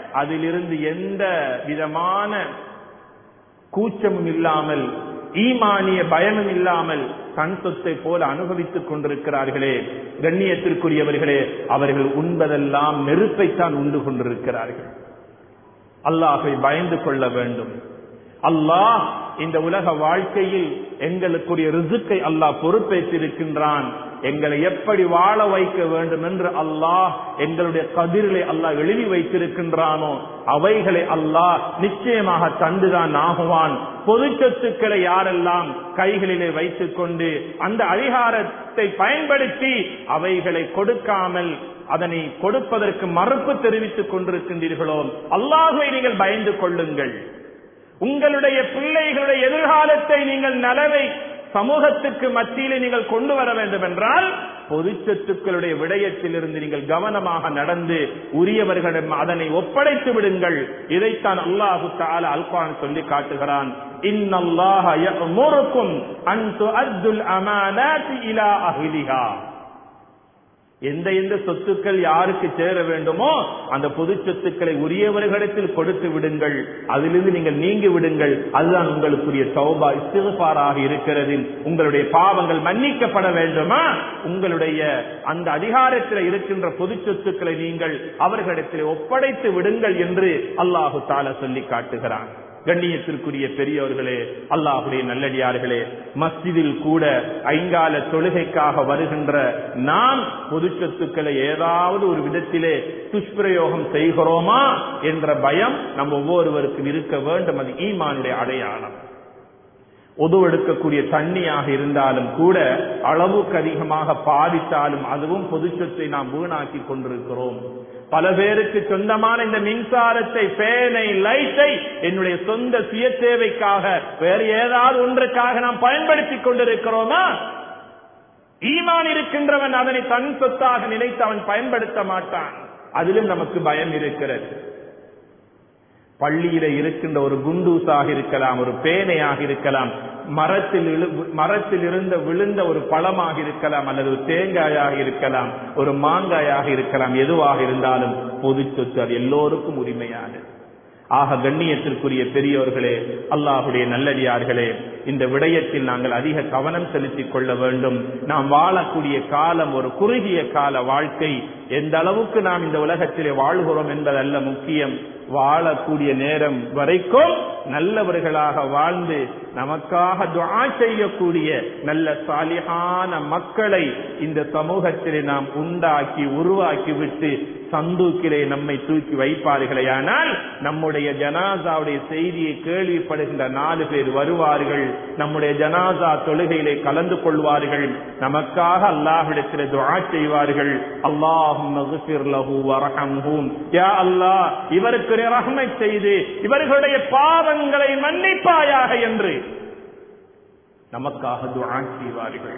அதிலிருந்து எந்த விதமான கூச்சமும் இல்லாமல் ஈமானிய பயமும் இல்லாமல் தன் சொத்தை போல அனுபவித்துக் கொண்டிருக்கிறார்களே, கண்ணியத்திற்குரியவர்களே, அவர்கள் உண்பதெல்லாம் நெருப்பைத்தான் உண்டு கொண்டிருக்கிறார்கள். அல்லாஹை பயந்து கொள்ள வேண்டும். அல்லாஹ் இந்த உலக வாழ்க்கையில் எங்களுக்குரிய ரிசுக்கை அல்லாஹ் பொறுப்பேற்றிருக்கின்றான். எங்களை எப்படி வாழ வைக்க வேண்டும் என்று அல்லாஹ் எங்களுடைய கதிரிலே அல்லாஹ் எழுதி வைத்திருக்கின்றானோ அவைகளை அல்லாஹ் நிச்சயமாக தந்துதான் ஆகுவான். பொது சொத்துக்களை யாரெல்லாம் கைகளிலே வைத்துக் கொண்டு அந்த அதிகாரத்தை பயன்படுத்தி அவைகளை கொடுக்காமல் அதனை கொடுப்பதற்கு மறுப்பு தெரிவித்துக் கொண்டிருக்கின்றீர்களோ, அல்லாஹ்வை நீங்கள் பயந்து கொள்ளுங்கள். உங்களுடைய பிள்ளைகளுடைய எதிர்காலத்தை நீங்கள் நலவை சமூகத்துக்கு மத்தியிலே நீங்கள் கொண்டு வர வேண்டும் என்றால் பொது சொத்துக்களுடைய விடயத்தில் இருந்து நீங்கள் கவனமாக நடந்து உரியவர்களிடம் அதனை ஒப்படைத்து விடுங்கள். இதைத்தான் அல்லாஹு தஆலா அல் குர்ஆன் சொல்லி காட்டுகிறான். இன்னல்லாஹ யஅமுருக்கும் அன் துஅத்துல் அமானாத்தி இலா அஹ்லிஹா. எந்த எந்த சொத்துக்கள் யாருக்கு சேர வேண்டுமோ அந்த பொது சொத்துக்களை உரியவர்களிடத்தில் கொடுத்து விடுங்கள். அதிலிருந்து நீங்கள் நீங்கி விடுங்கள். அதுதான் உங்களுக்குரிய தௌபா இஸ்திக்ஃபாராக இருக்கிறது. உங்களுடைய பாவங்கள் மன்னிக்கப்பட வேண்டுமா, உங்களுடைய அந்த அதிகாரத்தில் இருக்கின்ற பொது சொத்துக்களை நீங்கள் அவர்களிடத்தில் ஒப்படைத்து விடுங்கள் என்று அல்லாஹு தஆலா சொல்லி காட்டுகிறான். கண்ணியத்திற்குரிய பெரியோர்களே, அல்லாஹ்வுடைய நல்லடியார்களே, மஸ்ஜிதில் கூட ஐங்கால தொழுகைக்காக வருகின்ற நாம் பொது சொத்துக்களை ஏதாவது ஒரு விதத்திலே துஷ்பிரயோகம் செய்கிறோமா என்ற பயம் நம் ஒவ்வொருவருக்கும் இருக்க வேண்டும். அது ஈமானுடைய அடையாளம். உதவெடுக்கக்கூடிய தண்ணியாக இருந்தாலும் கூட அளவுக்கு அதிகமாக பாதித்தாலும் அதுவும் பொது சொத்தை நாம் வீணாக்கி கொண்டிருக்கிறோம். பல பேருக்கு சொந்தமான இந்த மின்சாரத்தை, பேனை, லைட்டை என்னுடைய சொந்த சுய தேவைக்காக வேறு ஏதாவது ஒன்றுக்காக நாம் பயன்படுத்திக் கொண்டிருக்கிறோமா? ஈமான் இருக்கின்றவன் அதனை தன் சொத்தாக நினைத்து அவன் பயன்படுத்த மாட்டான். அதிலும் நமக்கு பயம் இருக்கிறது. பள்ளியில இருக்கின்ற ஒரு குண்டூசாக இருக்கலாம், ஒரு பேனையாக இருக்கலாம், மரத்தில் மரத்தில் இருந்த விழுந்த ஒரு பழமாக இருக்கலாம், அல்லது ஒரு தேங்காயாக இருக்கலாம், ஒரு மாங்காயாக இருக்கலாம். எதுவாக இருந்தாலும் பொது சொத்து அது எல்லோருக்கும் உரிமையானது. ஆக கண்ணியத்திற்குரிய பெரியோர்களே, அல்லாஹ்வுடைய நல்லடியார்களே, இந்த விடயத்தில் நாங்கள் அதிக கவனம் செலுத்திக் கொள்ள வேண்டும். நாம் வாழக்கூடிய காலம் ஒரு குறுகிய கால வாழ்க்கை. எந்த அளவுக்கு நாம் இந்த உலகத்திலே வாழ்கிறோம் என்பதல்ல முக்கியம். வாழக்கூடிய நேரம் வரைக்கும் நல்லவர்களாக வாழ்ந்து நமக்காக துஆ செய்யக்கூடிய நல்ல சாலிஹான மக்களை இந்த சமூகத்திலே நாம் உண்டாக்கி உருவாக்கி விட்டு சந்தூக்கிலே நம்மை தூக்கி வைப்பார்களேயானால் நம்முடைய ஜனாசாவுடைய செய்தியை கேள்விப்படுகின்ற நாலு பேர் வருவார்கள். நம்முடைய ஜனாசா தொழுகையிலே கலந்து கொள்வார்கள். நமக்காக அல்லாஹ்விடத்திலே துஆ செய்வார்கள். அல்லாஹும்ம க்ஃபிர் லஹு வர்ஹம்ஹு, யா அல்லாஹ் இவருக்கு ரஹ்மத் செய்து இவர்களுடைய பாவங்களை மன்னிப்பாயாக என்று நமக்காக துஆ செய்வார்கள்.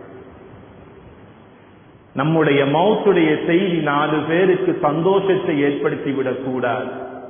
நம்முடைய மௌத்துடைய செய்தி நாலு பேருக்கு சந்தோஷத்தை ஏற்படுத்திவிடக் கூடாது.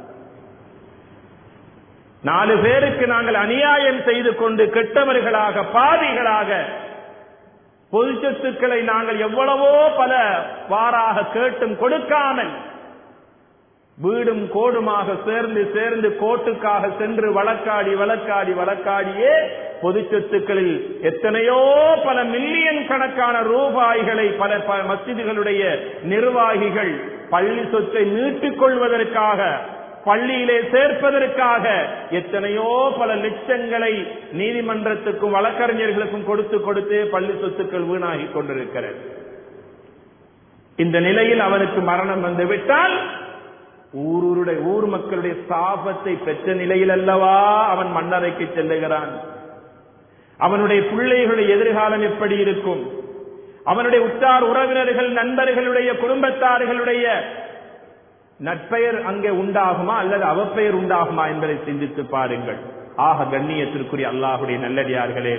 நாலு பேருக்கு நாங்கள் அநியாயம் செய்து கொண்டு கெட்டவர்களாக பாவிகளாக பொது சொத்துக்களை நாங்கள் எவ்வளவோ பல வாராக கேட்டும் கொடுக்காமல் வீடும் கோடுமாக சேர்ந்து சேர்ந்து கோட்டுக்காக சென்று வழக்காடி வழக்காடி வழக்காடியே பொது சொத்துக்களில் எத்தனையோ பல மில்லியன் கணக்கான ரூபாய்களை பல மஸ்ஜிதுகளுடைய நிர்வாகிகள் பள்ளி சொத்தை மீட்டுக் கொள்வதற்காக, பள்ளியிலே சேர்ப்பதற்காக எத்தனையோ பல லட்சங்களை நீதிமன்றத்துக்கும் வழக்கறிஞர்களுக்கும் கொடுத்து கொடுத்து பள்ளி சொத்துக்கள் வீணாகி கொண்டிருக்கிறது. இந்த நிலையில் அவனுக்கு மரணம் வந்துவிட்டால் ஊருடைய ஊர் மக்களுடைய சாபத்தை பெற்ற நிலையில் அல்லவா அவன் மன்னரைக்கு செல்லுகிறான். அவனுடைய பிள்ளைகளுடைய எதிர்காலம் எப்படி இருக்கும்? அவனுடைய உற்றார் உறவினர்கள், நண்பர்களுடைய, குடும்பத்தார்களுடைய நற்பெயர் அங்கே உண்டாகுமா அல்லது அவப்பெயர் உண்டாகுமா என்பதை சிந்தித்து பாருங்கள். ஆக கண்ணியத்திற்குரிய அல்லாஹ்வுடைய நல்லடியார்களே,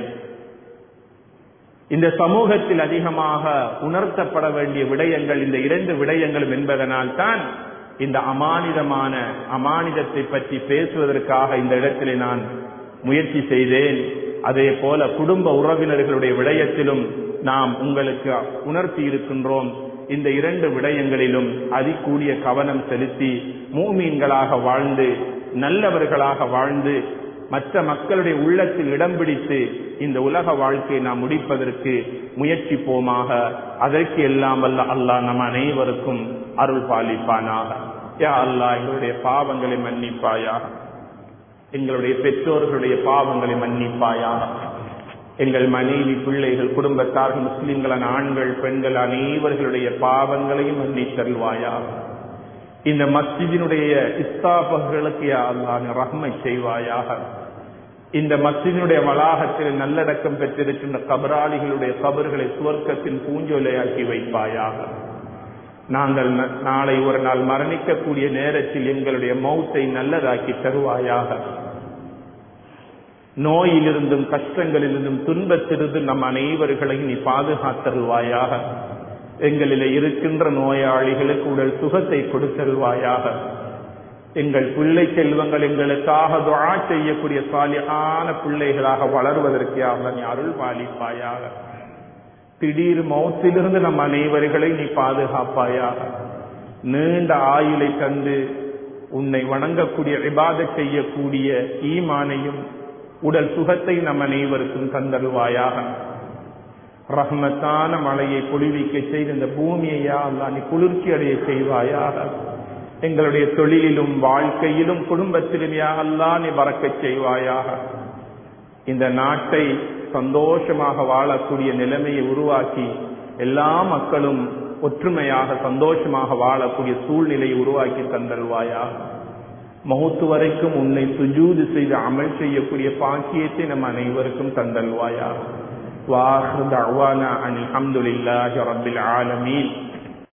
இந்த சமூகத்தில் அதிகமாக உணர்த்தப்பட வேண்டிய விடயங்கள் இந்த இரண்டு விடயங்களும் என்பதனால் தான் இந்த அமானிதமான அமானிதத்தை பற்றி பேசுவதற்காக இந்த இடத்திலே நான் முயற்சி செய்தேன். அதே போல குடும்ப உறவினர்களுடைய விடயத்திலும் நாம் உங்களுக்கு உணர்த்தி இருக்கின்றோம். இந்த இரண்டு விடயங்களிலும் அதிகூடிய கவனம் செலுத்தி மூமீன்களாக வாழ்ந்து நல்லவர்களாக வாழ்ந்து மற்ற மக்களுடைய உள்ளத்தில் இடம் பிடித்து இந்த உலக வாழ்க்கையை நாம் முடிப்பதற்கு முயற்சிப்போமாக. அதற்கு எல்லாம் வல்ல அல்லாஹ் நம் அனைவருக்கும் அருள் பாலிப்பானாக. யா அல்லாஹ், எங்களுடைய பாவங்களை மன்னிப்பாயாக, எங்களுடைய பெற்றோர்களுடைய பாவங்களை மன்னிப்பாயாக, எங்கள் மனைவி பிள்ளைகள் குடும்பத்தார்கள் முஸ்லிம்களான ஆண்கள் பெண்கள் அனைவர்களுடைய பாவங்களையும் மன்னித்தருள்வாயாக. இந்த மஸ்ஜிதினுடைய இஸ்தாபர்களுக்கு யா அல்லாஹ் ரஹ்மத் செய்வாயாக. இந்த மஸ்ஜிதினுடைய வளாகத்தில் நல்லடக்கம் பெற்றிருக்கின்ற கபராளிகளுடைய கபர்களை சுவர்க்கத்தின் பூஞ்சோலையாக்கி வைப்பாயாக. நாங்கள் நாளை ஒரு நாள் மரணிக்கக்கூடிய நேரத்தில் எங்களுடைய மௌத்தை நல்லதாக்கி தருவாயாக. நோயிலிருந்தும் கஷ்டங்களிலிருந்தும் துன்பத்திலிருந்தும் நம் அனைவர்களையும் நீ பாதுகாத்தருள்வாயாக. எங்களிலே இருக்கின்ற நோயாளிகளுக்கு உடல் சுகத்தை கொடுத்தருள்வாயாக. எங்கள் பிள்ளை செல்வங்கள் எங்களுக்காக துஆ செய்யக்கூடிய சாலிஹான பிள்ளைகளாக வளர்வதற்காக நீ அருள் பாலிப்பாயாக. திடீர் மௌத்திலிருந்து நம் அனைவர்களை நீ பாதுகாப்பாயாக. நீண்ட ஆயுளை தந்து உன்னை வணங்கக்கூடிய இபாதத் செய்யக்கூடிய ஈமானையும் உடல் சுகத்தை நம் அனைவருக்கும் தந்தருவாயாக. ரஹ்மத்தான மழையை பொழிவிக்க செய்த இந்த பூமியையா அல்லாஹ் நீ குளிர்ச்சி அடைய செய்வாயாக. எங்களுடைய தொழிலிலும் வாழ்க்கையிலும் குடும்பத்திலும் யா அல்லாஹ் நீ பரக்கச் செய்வாயாக. இந்த நாட்டை சந்தோஷமாக வாழக்கூடிய நிலைமையை உருவாக்கி எல்லா மக்களும் ஒற்றுமையாக சந்தோஷமாக வாழக்கூடிய சூழ்நிலையை உருவாக்கி தந்தல்வாயாக. மௌத்து வரைக்கும் உன்னை சுஜூது செய்து அமல் செய்யக்கூடிய பாக்கியத்தை நம் அனைவருக்கும் தந்தல்வாயாக. வாஹிரு தஅவானா அனில் ஹம்துலில்லாஹி ரப்பில் ஆலமீன்.